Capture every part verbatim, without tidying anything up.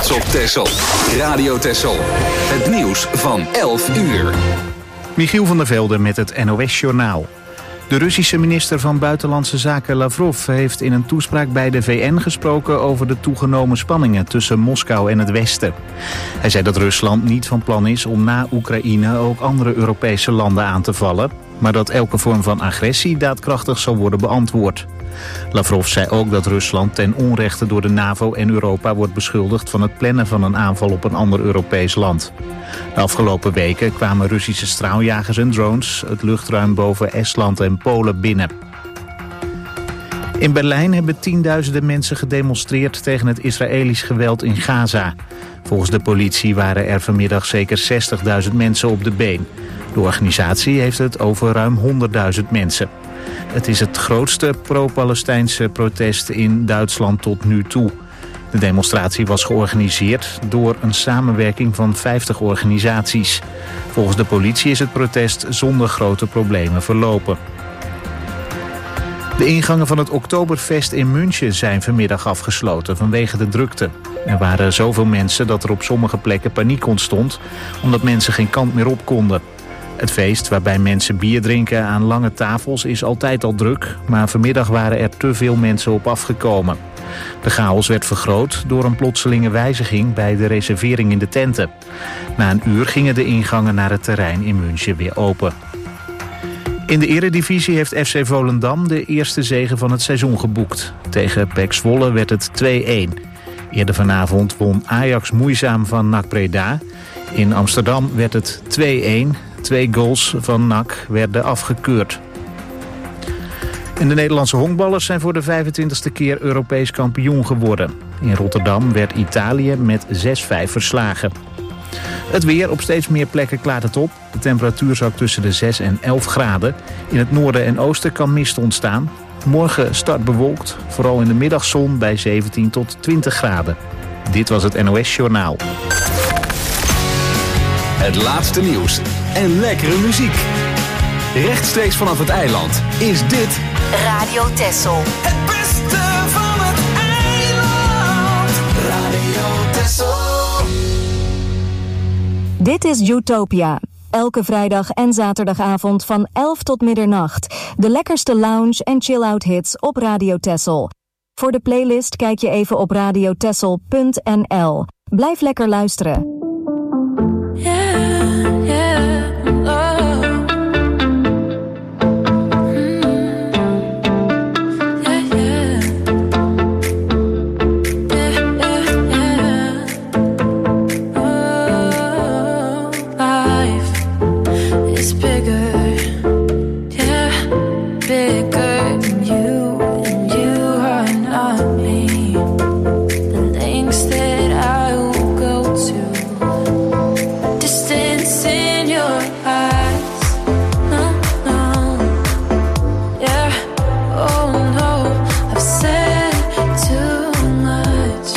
trots op Texel. Radio Texel. Het nieuws van elf uur. Michiel van der Velde met het N O S-journaal. De Russische minister van Buitenlandse Zaken Lavrov heeft in een toespraak bij de V N gesproken over de toegenomen spanningen tussen Moskou en het Westen. Hij zei dat Rusland niet van plan is om na Oekraïne ook andere Europese landen aan te vallen, maar dat elke vorm van agressie daadkrachtig zal worden beantwoord. Lavrov zei ook dat Rusland ten onrechte door de NAVO en Europa wordt beschuldigd van het plannen van een aanval op een ander Europees land. De afgelopen weken kwamen Russische straaljagers en drones het luchtruim boven Estland en Polen binnen. In Berlijn hebben tienduizenden mensen gedemonstreerd tegen het Israëlisch geweld in Gaza. Volgens de politie waren er vanmiddag zeker zestigduizend mensen op de been. De organisatie heeft het over ruim honderdduizend mensen. Het is het grootste pro-Palestijnse protest in Duitsland tot nu toe. De demonstratie was georganiseerd door een samenwerking van vijftig organisaties. Volgens de politie is het protest zonder grote problemen verlopen. De ingangen van het Oktoberfest in München zijn vanmiddag afgesloten vanwege de drukte. Er waren zoveel mensen dat er op sommige plekken paniek ontstond, omdat mensen geen kant meer op konden. Het feest, waarbij mensen bier drinken aan lange tafels, is altijd al druk, maar vanmiddag waren er te veel mensen op afgekomen. De chaos werd vergroot door een plotselinge wijziging bij de reservering in de tenten. Na een uur gingen de ingangen naar het terrein in München weer open. In de eredivisie heeft F C Volendam de eerste zege van het seizoen geboekt. Tegen P E C Zwolle werd het twee-een. Eerder vanavond won Ajax moeizaam van N A C Breda. In Amsterdam werd het twee-een. Twee goals van N A C werden afgekeurd. En de Nederlandse honkballers zijn voor de vijfentwintigste keer Europees kampioen geworden. In Rotterdam werd Italië met zes vijf verslagen. Het weer, op steeds meer plekken klaart het op. De temperatuur zakt tussen de zes en elf graden. In het noorden en oosten kan mist ontstaan. Morgen start bewolkt, vooral in de middagzon bij zeventien tot twintig graden. Dit was het N O S-journaal. Het laatste nieuws en lekkere muziek. Rechtstreeks vanaf het eiland is dit Radio Texel. Het beste van het eiland. Radio Texel. Dit is Utopia. Elke vrijdag en zaterdagavond van elf tot middernacht. De lekkerste lounge en chill-out hits op Radio Texel. Voor de playlist kijk je even op radiotexel punt n l. Blijf lekker luisteren. Yeah, yeah, oh. Mm, yeah, yeah. Yeah, yeah, yeah. Oh, life is bigger, yeah, bigger than you, and you are not me. The lengths that I will go to. Distance in your eyes, no, no, yeah, oh no, I've said too much.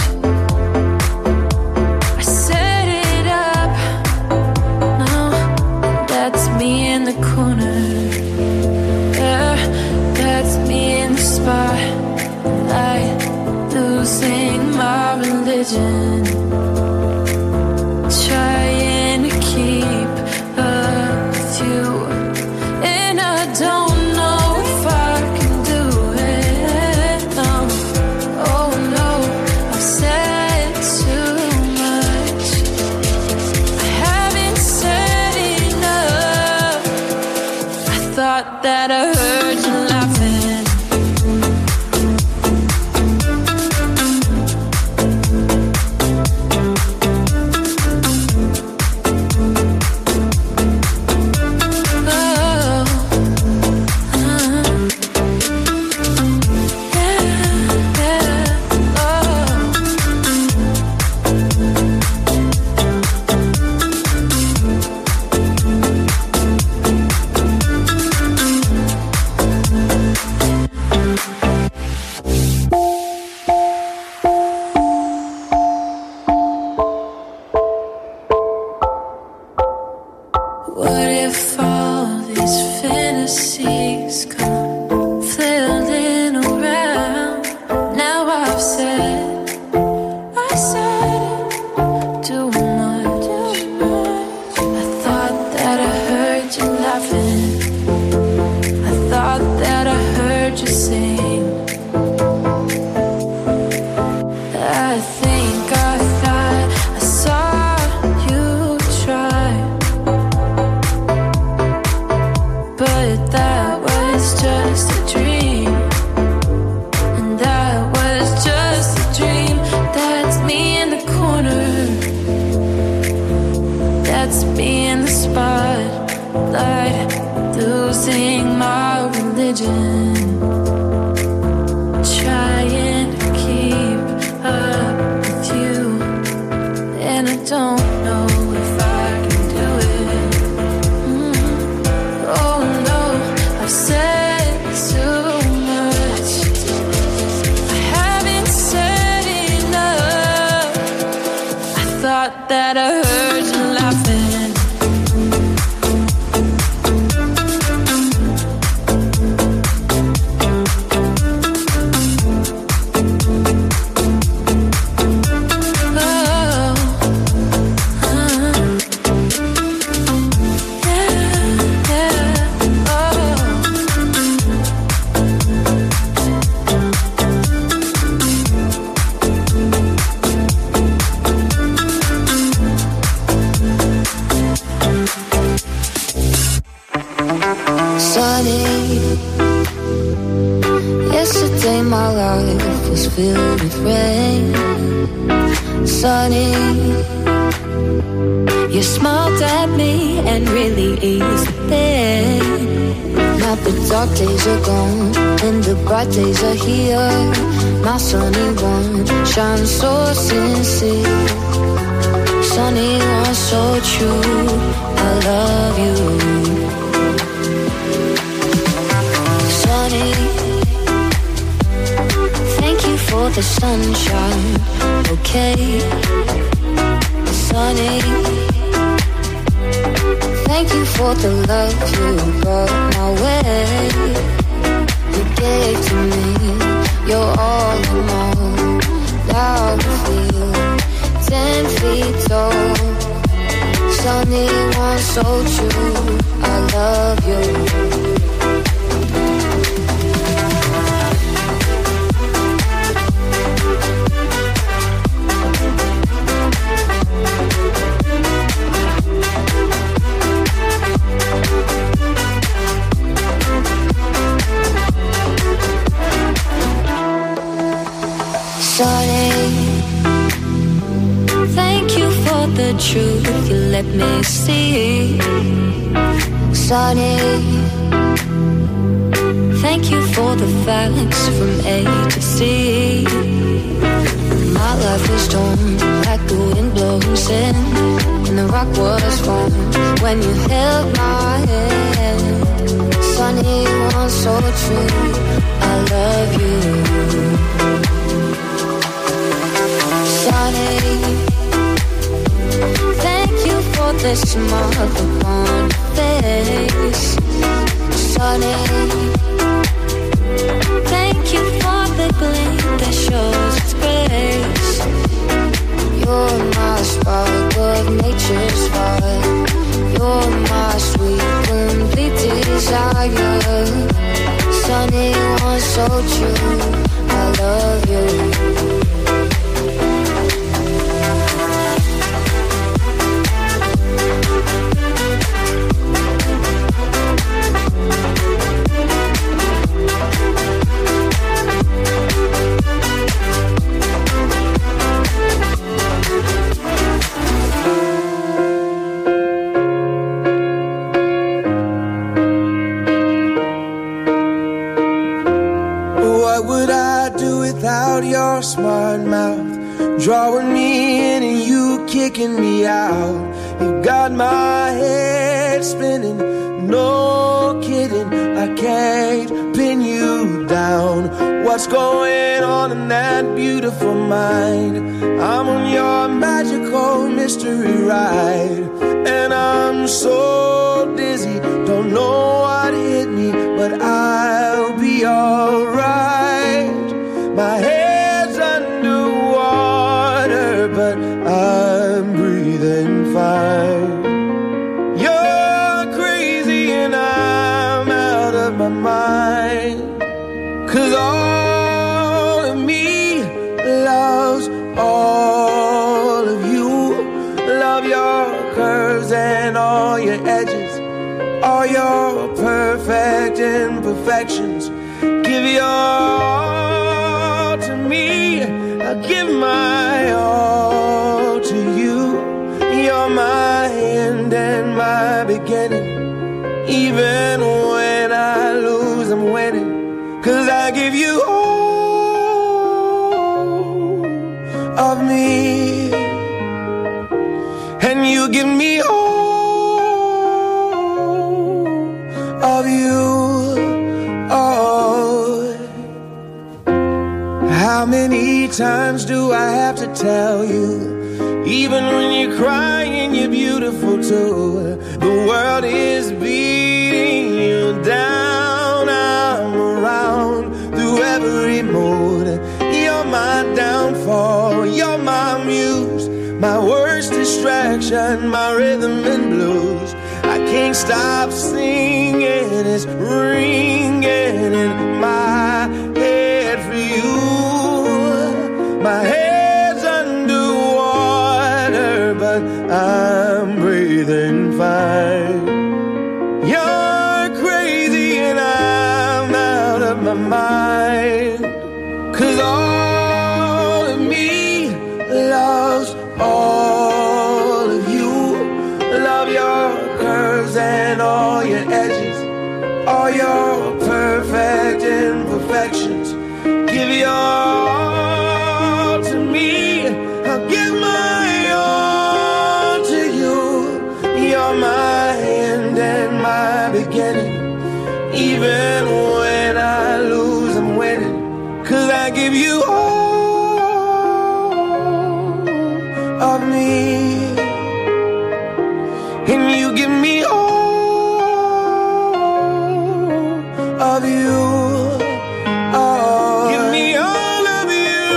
I set it up, no, that's me in the corner, yeah, that's me in the spotlight, losing my religion. Trying to keep up with you, and I don't know if I can do it. No, oh no, I've said too much. I haven't said enough. I thought that I heard you laughing. that I heard you laughing. Yesterday my life was filled with rain. Sunny, you smiled at me and really eased the pain. Now the dark days are gone and the bright days are here. My sunny one shines so sincere. Sunny one so true, I love you. Sunny, thank you for the sunshine, okay. Sunny, thank you for the love you brought my way. You gave to me, you're all in all. Now I feel ten feet tall. Sunny one so true, I love you. Sunny, thank you for the truth you let me see. Sunny, thank you for the facts from A to Z. My life was torn like the wind blows in, and the rock was formed when you held my hand. Sunny one so true, I love you. Sunny, thank you for the smile upon your face. Sunny, thank you for the gleam that shows its grace. You're my spark of nature's fire. You're my sweet, complete desire. Sunny one so true, I love you. Your smart mouth drawing me in and you kicking me out. You got my head spinning, no kidding. I can't pin you down. What's going on in that beautiful mind? I'm on your magical mystery ride, and I'm so dizzy, don't know what hit me, but I'll be alright. My head's underwater, but I'm breathing fine. You're crazy and I'm out of my mind. 'Cause all of me loves all of you. Love your curves and all your edges, all your perfect imperfections. Give your all to me, I'll give my all to you. You're my end and my beginning. Even when I lose, I'm winning. 'Cause I give you all of me, and you give me all of you. Oh, how many times do I have to tell you Even when you're crying, you're beautiful too. The world is beating you down. I'm around through every mood. You're my downfall, you're my muse, my worst distraction, my rhythm and blues. I can't stop singing, it's ringing in my head for you. My head's underwater, but I'm breathing fine. You're crazy and I'm out of my mind. 'Cause all of me loves all of you. Love your curves and all your edges, all your perfect imperfections. Give your all to me, I'll give my all to you. You're my end and my beginning. Even when I lose, I'm winning. 'Cause I give you all of me, and you give me all of you. Oh, give me all of you.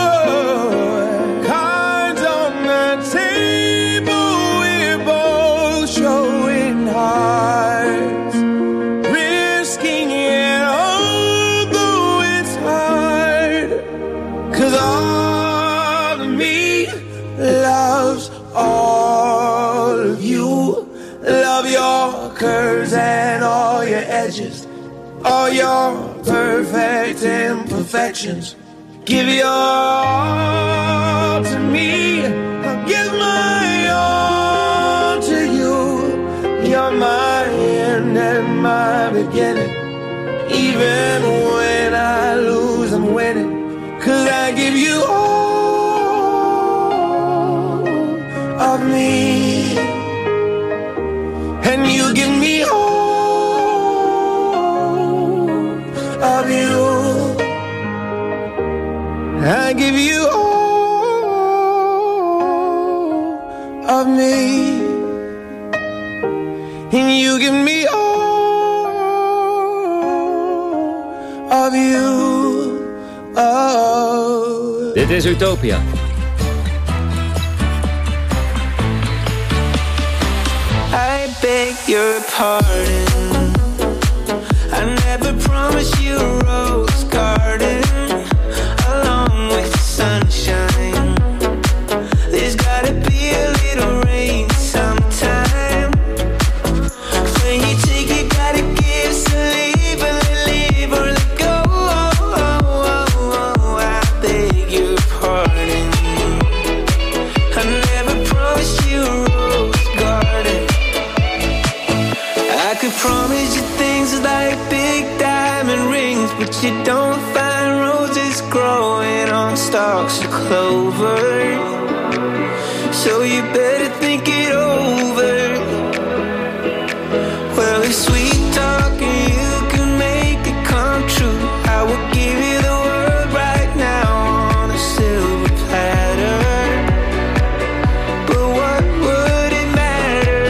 Cards on the table, we're both showing hearts, risking it although it's hard. 'Cause all of me loves all of you. Love your curves and all your edges, all your perfect imperfections. Give your all to me, I'll give my all to you. You're my end and my beginning. Even when I lose, I'm winning. 'Cause I give you all of me, and you give me all of you. I give you all of me, and you give me all of you. Oh. Dit is Utopia. I beg your pardon, I never promised you a rose garden along with sunshine. There's gotta be a little rain sometime. When you take, you gotta give, so leave or let live or let go. Oh, oh, oh, oh, I beg your pardon, I never promised you a rose garden. I could promise you things like big diamond rings, but you don't find roses growing on stalks of clover. So you better think it over. Well, if sweet talking you can make it come true, I will give you the world right now on a silver platter. But what would it matter?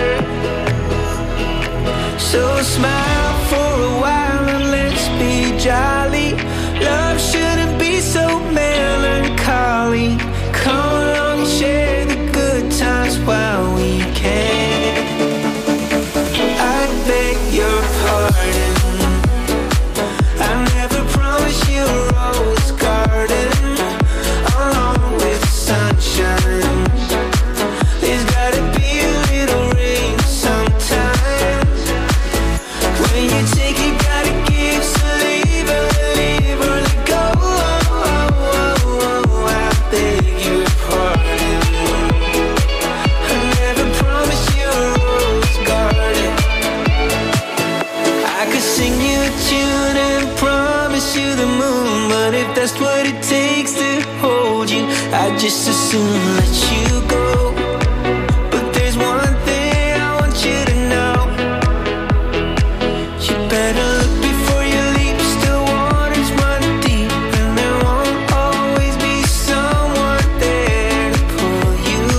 So smile for a while and let's be jolly. Love shouldn't be so melancholy. Come along and share the good times while we can. I beg your pardon, I never promised you a rose garden along with sunshine. There's gotta be a little rain sometime. When you take, you gotta give, so leave or let live or let go. Oh, oh, oh, oh, I beg your pardon, I never promised you a rose garden. I could sing you a tune and promise you the moon, but if that's what it takes to hold you, I'd just as soon let you go. But there's one thing I want you to know, you better look before you leap. Still waters run deep, and there won't always be someone there to pull you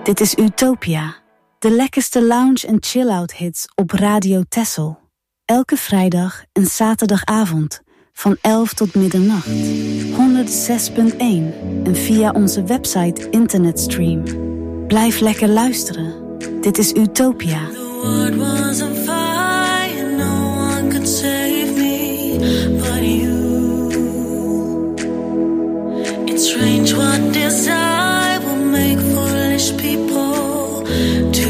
Dit is Utopia, de lekkerste lounge- en chill-out hits op Radio Texel. Elke vrijdag en zaterdagavond van elf tot middernacht. honderdzes punt één en via onze website internetstream. Blijf lekker luisteren. Dit is Utopia. The world was on fire, no one could save me but you. It's strange what desire will make foolish people do.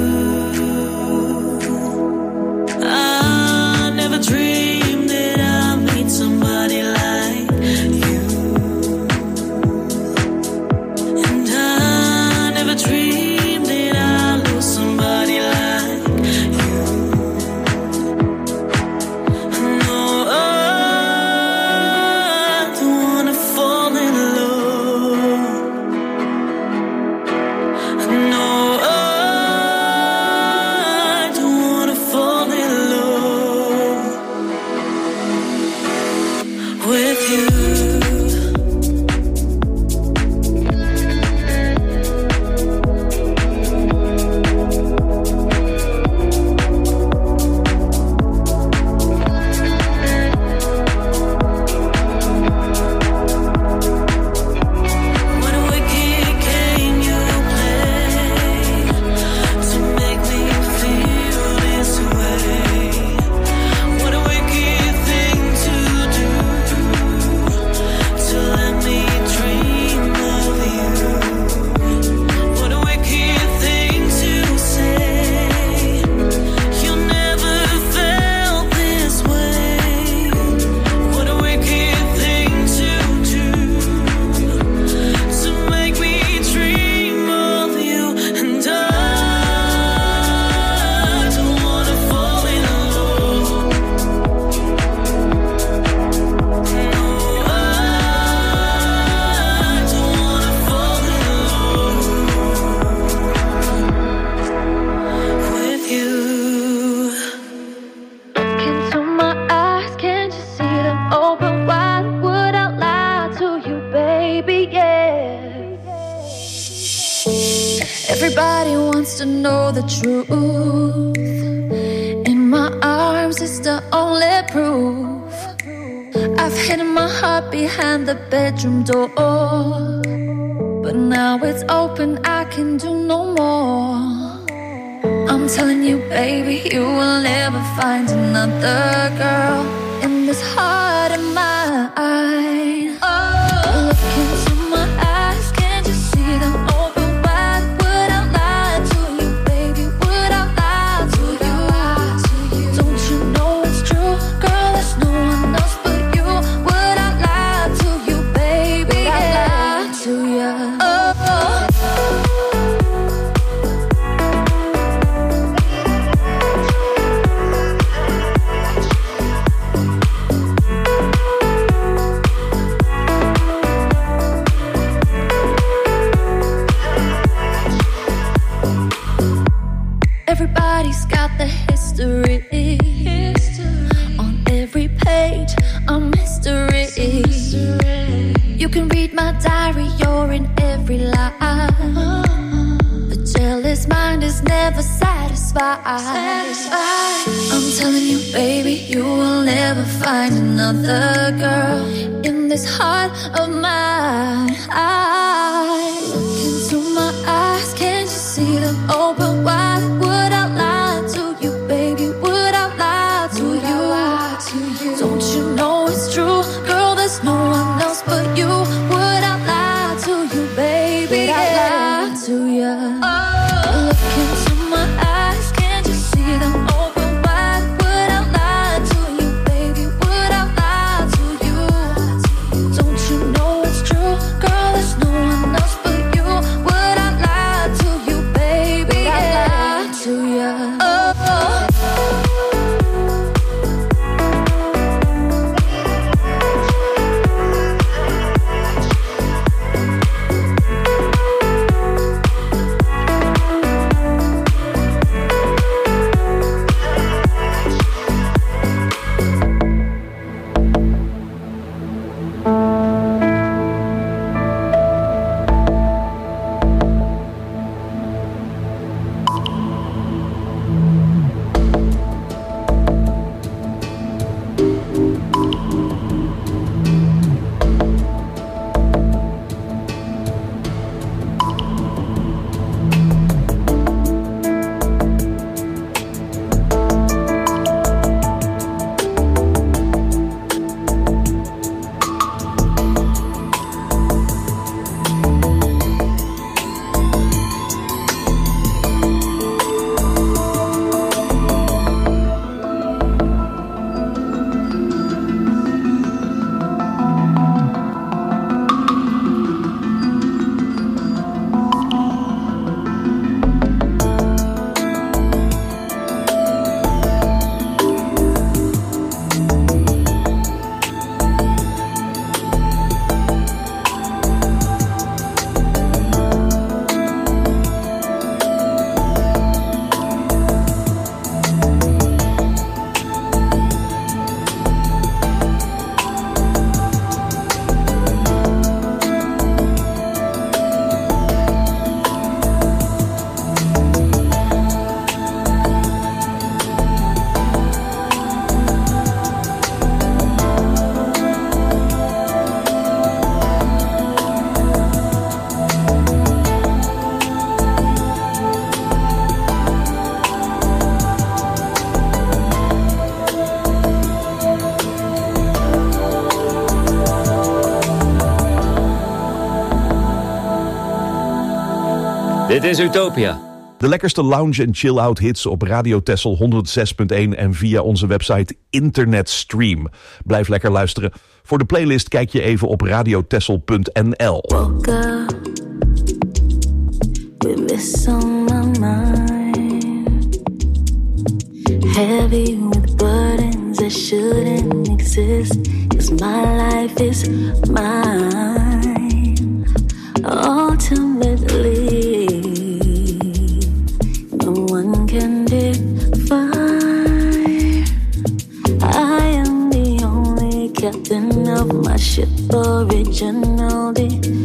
I never dreamed that I'd meet somebody like you, and I never dreamed that I'd lose somebody like you. No, I don't wanna fall in love. No, I don't wanna fall in love with you. What a wicked game you play to make me feel this way. What a wicked thing to do, to let me dream of you. What a wicked thing to say. You never felt this way. What a wicked thing to do, to make me dream of you. And I don't wanna fall in love. No, I don't wanna fall in love with you. Look into my eyes, can't you see them open wide? Would I lie to you, baby? Yeah. Everybody wants to know the truth. In my arms is the only proof. I've hidden my heart behind the bedroom door, but now it's open, I can do no more. I'm telling you, baby, you will never find another girl in this heart of mine. Oh, look into my eyes, can't you see them open wide? Would I lie to you, baby? Would I lie to you? Don't you know it's true, girl? There's no one else but you. Would I lie to you, baby? Would I lie to you? Oh. Everybody's got the history. On every page, a mystery. You can read my diary, you're in every line. The jealous mind is never satisfied. I'm telling you, baby, you will never find another girl in this heart of mine. I look into my eyes, can't you see them open wide? Would I lie to you, baby? Would I lie to you? Don't you know it's true, girl? There's no one else but you. Would I lie to you, baby? Would I lie to you? Look into my eyes, can't you see them open wide? Would I lie to you, baby? Would I lie to you? Don't you know it's true? Dit is Utopia. De lekkerste lounge en chill-out hits op Radio Texel honderd zes punt één en via onze website Internetstream. Blijf lekker luisteren. Voor de playlist kijk je even op radiotexel punt n l. Woke up with this on my mind, heavy with burdens that shouldn't exist, 'cause my life is mine. Ultimately, no one can define. I am the only captain of my ship, original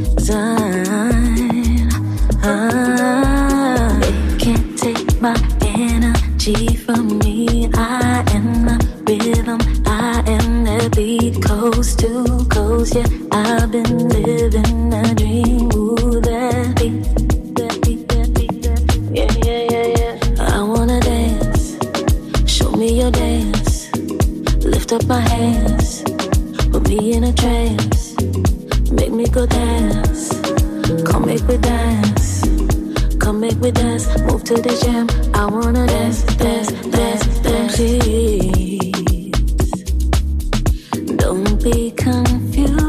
design. Ah, they can't take my energy from me. I am the rhythm, I am the beat, coast to coast. Yeah, I've been living a dream. Ooh, that beat, that beat, that beat, that beat. Yeah, yeah, yeah, yeah. I wanna dance, show me your dance. Lift up my hands, put me in a trance. Make me go dance, come make me dance. Come make me dance, move to the jam. I wanna dance, dance, dance, dance. Please, don't be confused.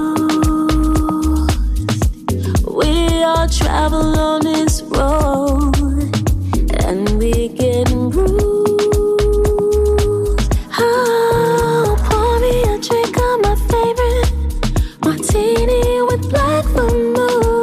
We all travel on this road, and we get bruised. Oh, pour me a drink of my favorite martini with black vermouth.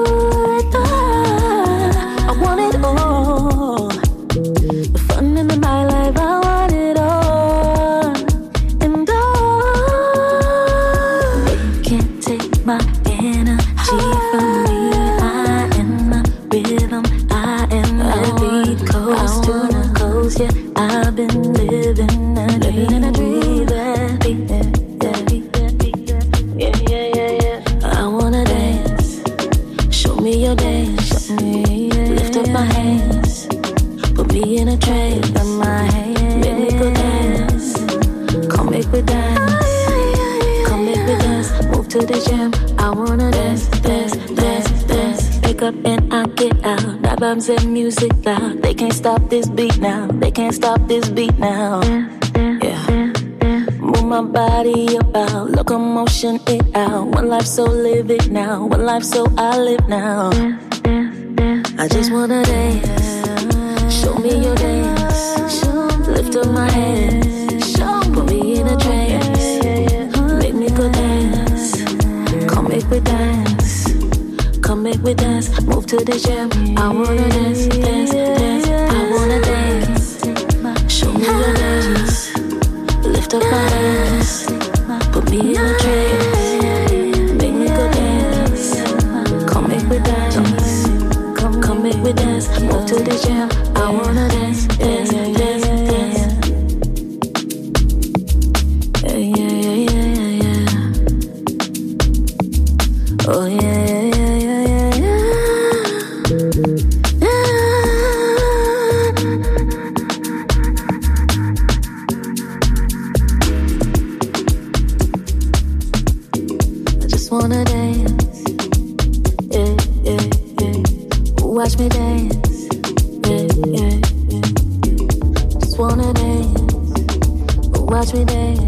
I've been living a dream, living a dream. That beat, that beat, that beat, yeah, yeah, yeah, yeah. I wanna dance, show me your dance. Lift up my hands, put me in a trance. Make me go dance, come make me dance. Come make me dance, move to the jam. I wanna dance, dance, dance, dance. Wake up and I get out. Rap bombs and music loud. They can't stop this beat now. They can't stop this beat now. Yeah. Move my body about. Locomotion it out. One life so live it now. One life so I live now. I just wanna dance. Show me your dance. Lift up my hands. Put me in a trance. Make me go dance. Come make me dance. Come make me dance, move to the jam. I wanna dance, dance, dance. I wanna dance. Show me your dance. Lift up my hands. Put me in a trance. Make me go dance. Come make me dance. Come, come make me dance. Move to the jam. I wanna dance, dance, dance, dance. Yeah, yeah, yeah, yeah, yeah. Oh yeah. Watch me dance, yeah, yeah, yeah. Just wanna dance, watch me dance.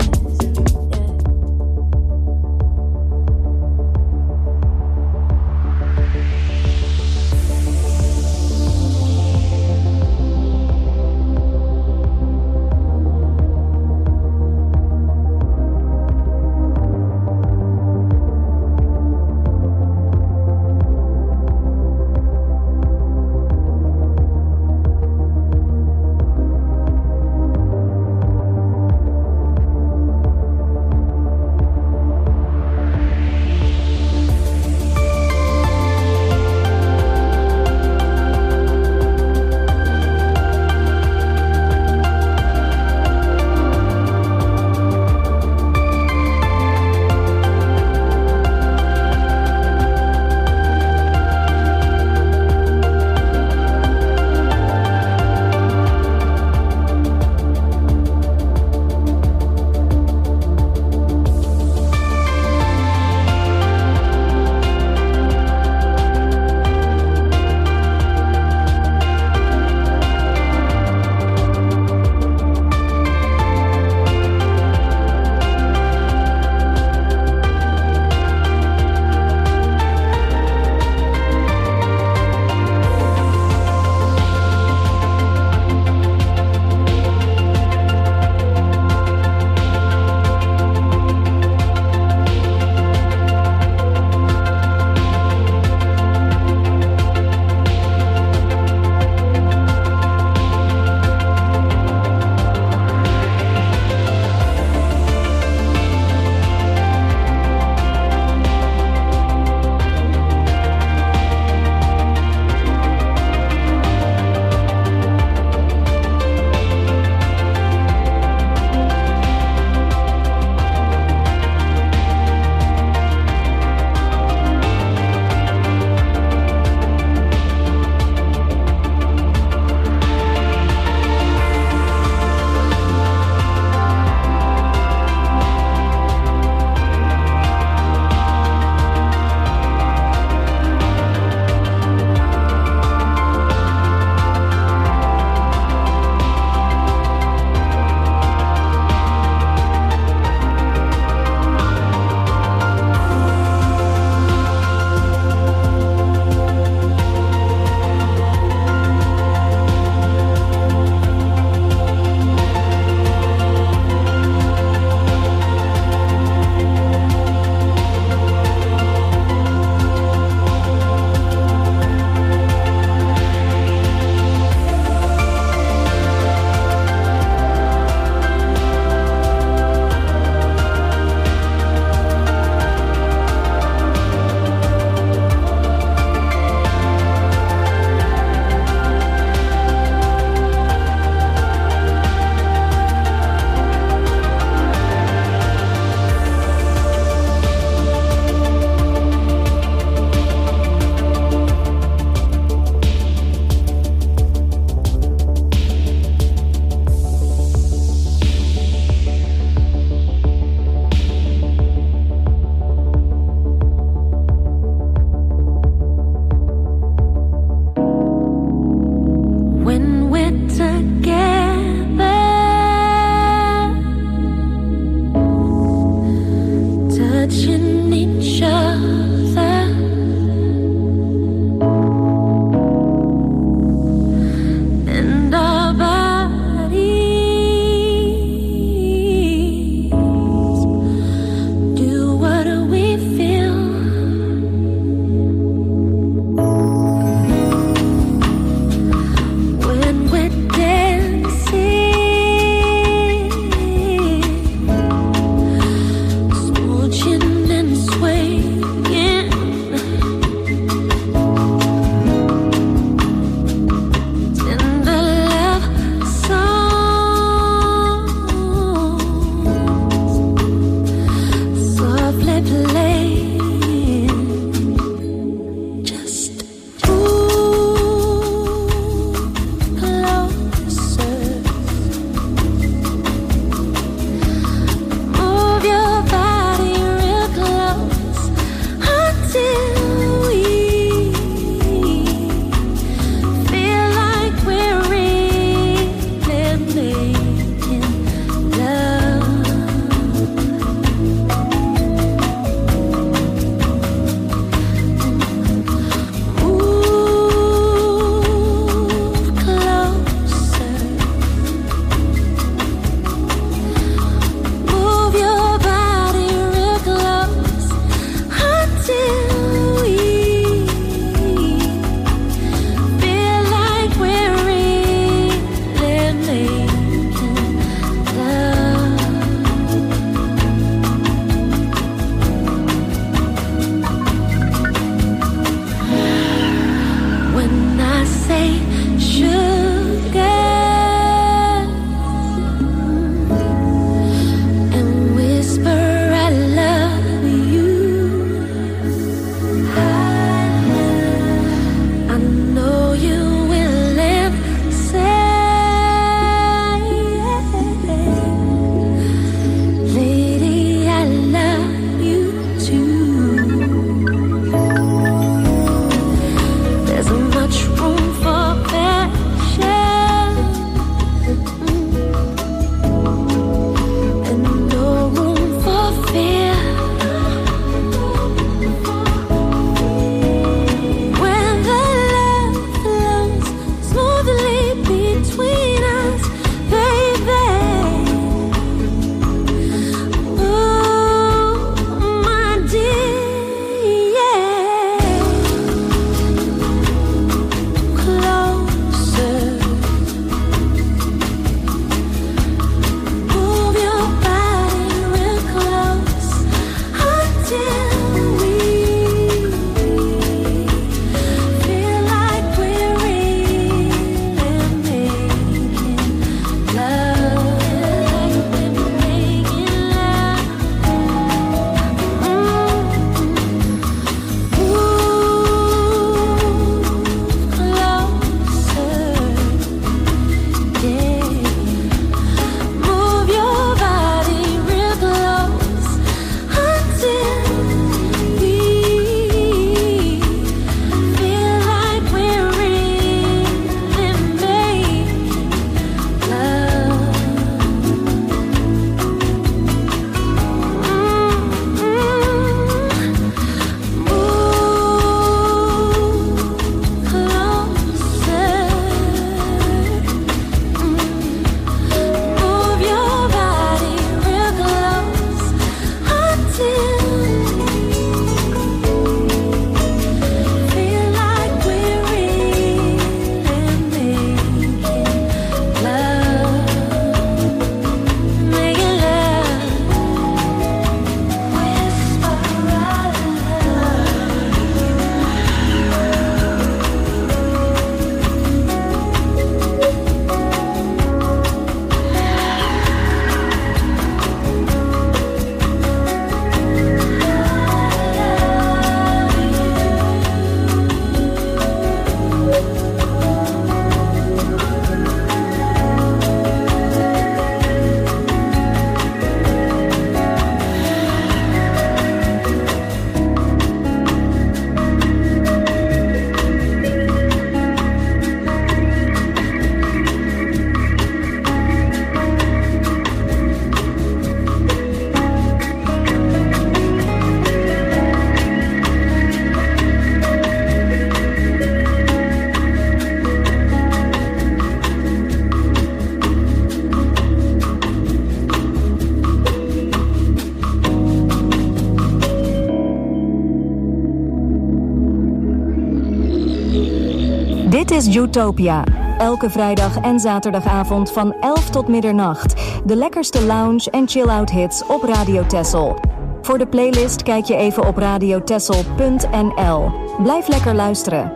Dit is Utopia. Elke vrijdag en zaterdagavond van elf tot middernacht. De lekkerste lounge en chill-out hits op Radio Texel. Voor de playlist kijk je even op radio texel punt n l. Blijf lekker luisteren.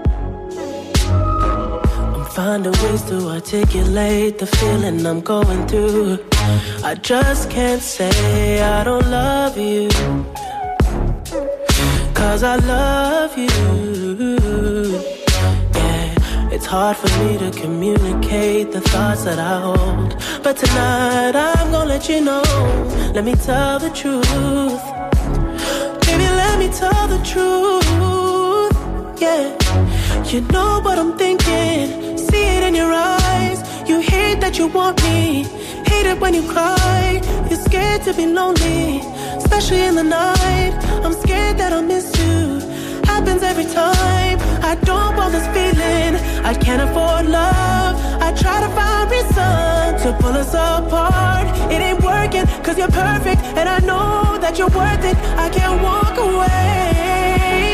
I'm finding ways to articulate the feeling I'm going through. I just can't say I don't love you, 'cause I love you. It's hard for me to communicate the thoughts that I hold, but tonight I'm gonna let you know. Let me tell the truth. Baby, let me tell the truth. Yeah, you know what I'm thinking. See it in your eyes. You hate that you want me. Hate it when you cry. You're scared to be lonely, especially in the night. I'm scared that I'll miss you. Happens every time. I don't want this feeling. I can't afford love. I try to find reason to pull us apart. It ain't working, 'cause you're perfect, and I know that you're worth it. I can't walk away.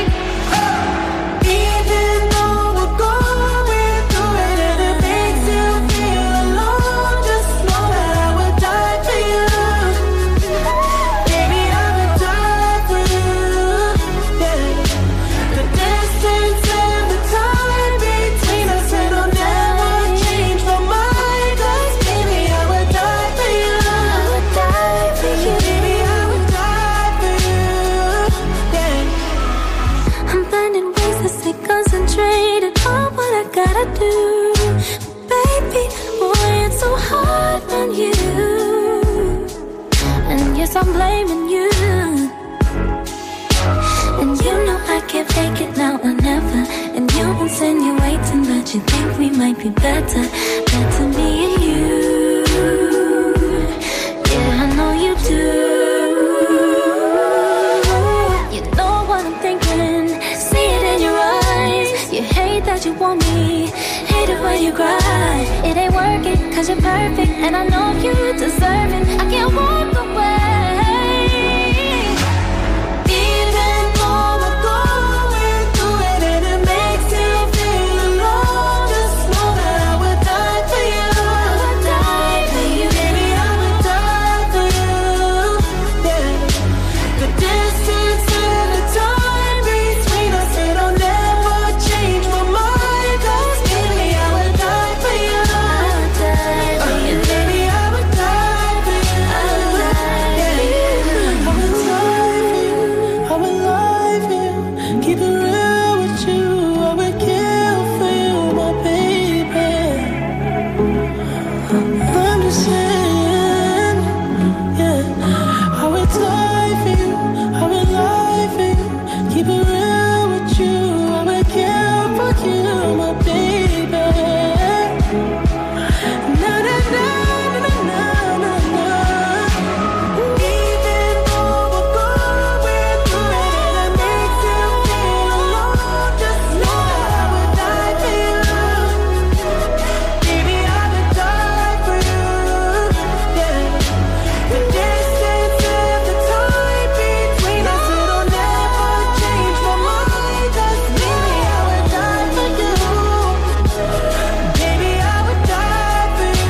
Even though we're going through it and it makes you feel alone, just know that I would die for you. Baby, I would die for you. Yeah. The distance and the time between us, it'll never change my mind. 'Cause baby, I would die for you. I would die for you. Baby, I would die for you. Yeah. I'm finding ways to stay concentrated on what I gotta do. Baby, boy, it's so hard on you. And yes, I'm blaming you. And you know I can't fake it now or never. And you're insinuating that you think we might be better. Better me and you. Yeah, I know you do. You know what I'm thinking. See it in your eyes. You hate that you want me. Hate it when you cry. It ain't working, 'cause you're perfect, and I know you deserve it. I can't walk away. Even though we're going through it and it makes you feel alone, just know that I would die for you. I would die for you. Baby, I would die for you. Yeah. The distance and the time between us, it'll never change my mind. 'Cause baby, I would die for you. I would die for you. And baby, I would die for you. I would die for you. I would die for you. I would lie for you. Keep it real with you. I would kill for you, my baby. I'm just saying, yeah. I would die for you. I would lie for you. Keep it real with you. I would kill for you, my baby. Na na na na na na na. Even though we're going through it and it makes you feel alone, just know that I would die for you. Baby, I would die for you. Yeah. The distance and the time between us, it'll never change my mind. 'Cause baby, I would die for you. Baby, I would die for you.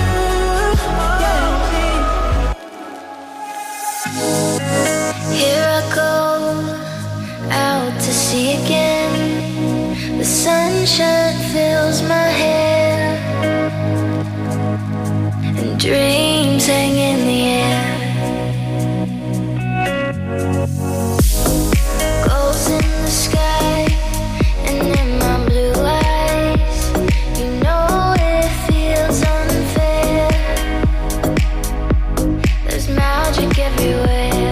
Yeah. Here I go, out to sea again. The sunshine fills my hair, and dreams hang in the air. Goals in the sky, and in my blue eyes, you know it feels unfair. There's magic everywhere.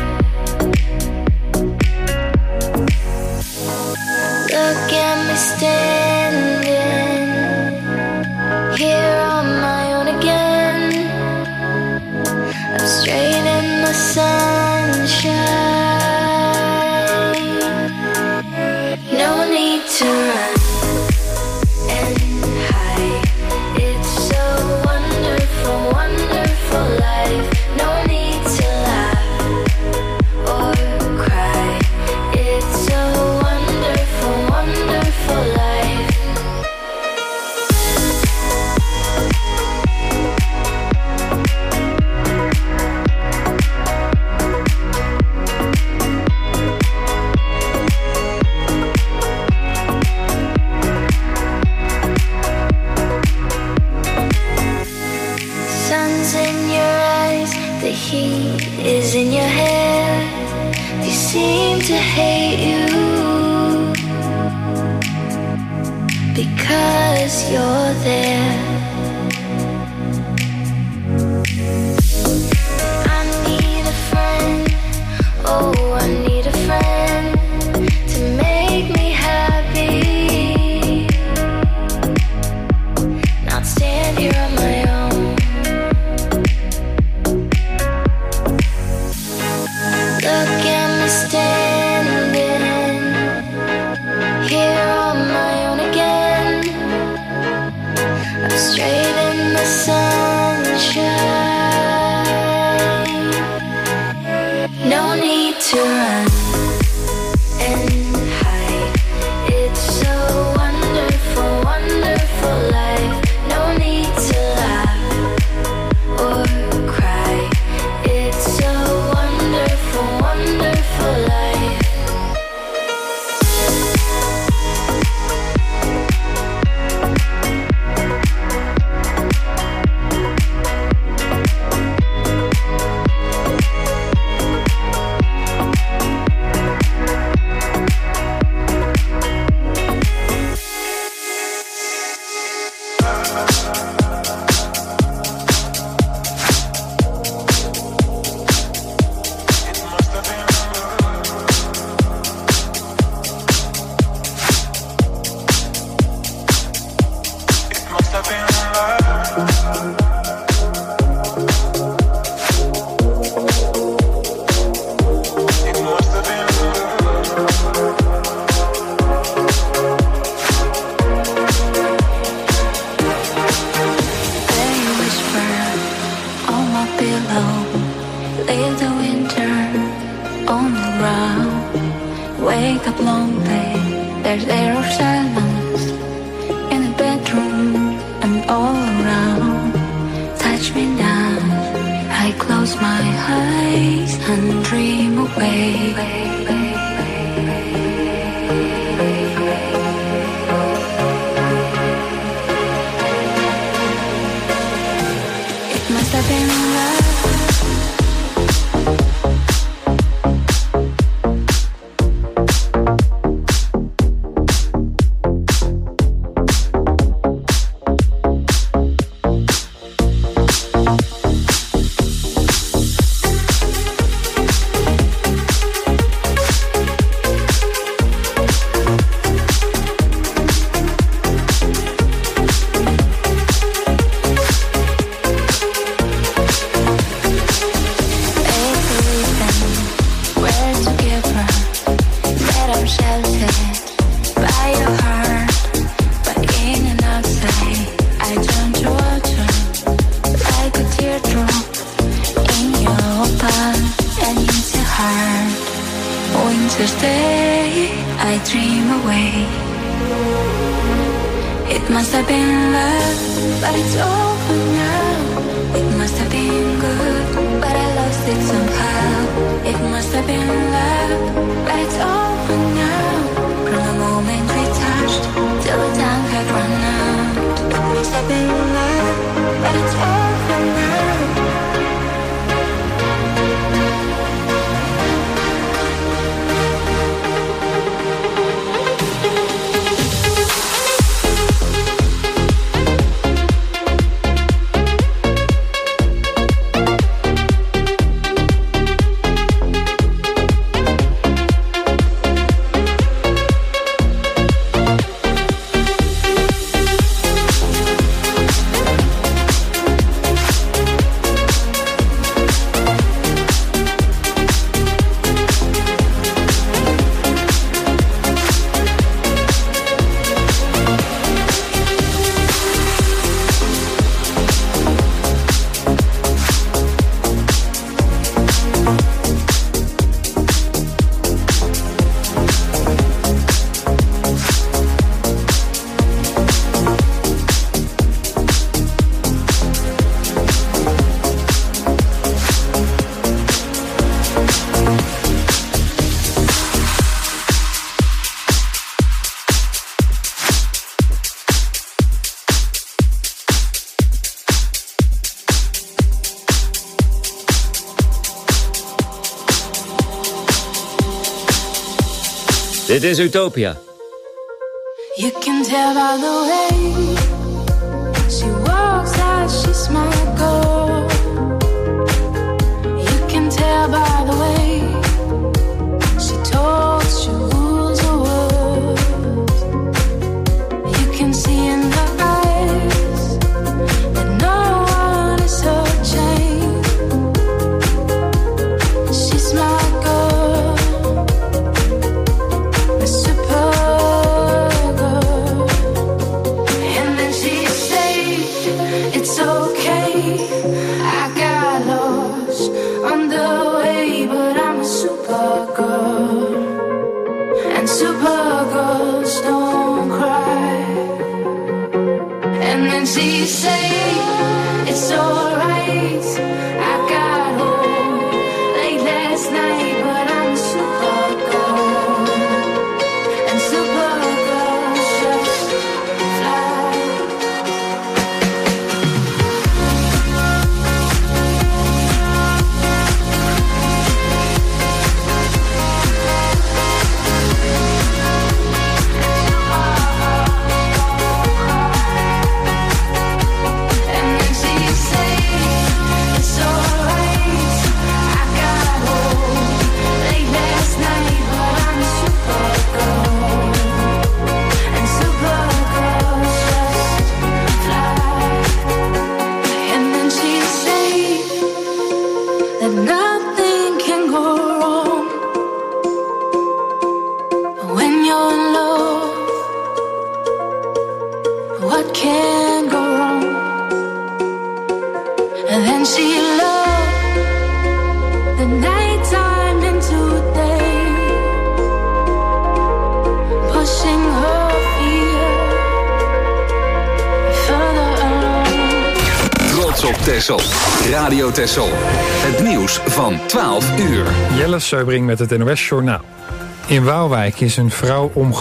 Look at me standing here on my own again. I'm straight in the sunshine. No need to run and hide. It's so wonderful, wonderful life. No need to laugh or cry. It's so wonderful, wonderful life. guess you're there. I need a friend, oh, I need a friend to make me happy. Not stand here on my own. Look at me standing here on my own again. I'm straight in the sunshine. No need to run and hide. It's so wonderful, wonderful life. No need to laugh or cry. It's so wonderful, wonderful life. Dit is Utopia. You can tell by the way She's my girl. You can tell by the way she talks, she rules the world. You can see in her eyes that no one is her chain. She's my girl, a super girl. And then she said, it's okay, I got lost on the way, but I'm a super girl, and super girls don't cry. And then she said, it's alright, I got home late last night, but I'm a super girl, and super girls just fly. And then she said, it's alright, I got home late last night, but I'm a super girl, and super girls just fly. And then she said that nothing can go wrong when you're in love. What can go wrong? And then she loved the nighttime into day, pushing her fear further along. Trots op Texel. Radio Texel. Het nieuws van twaalf uur. Jelle Seubring met het N O S Journaal. In Waalwijk is een vrouw omgekomen.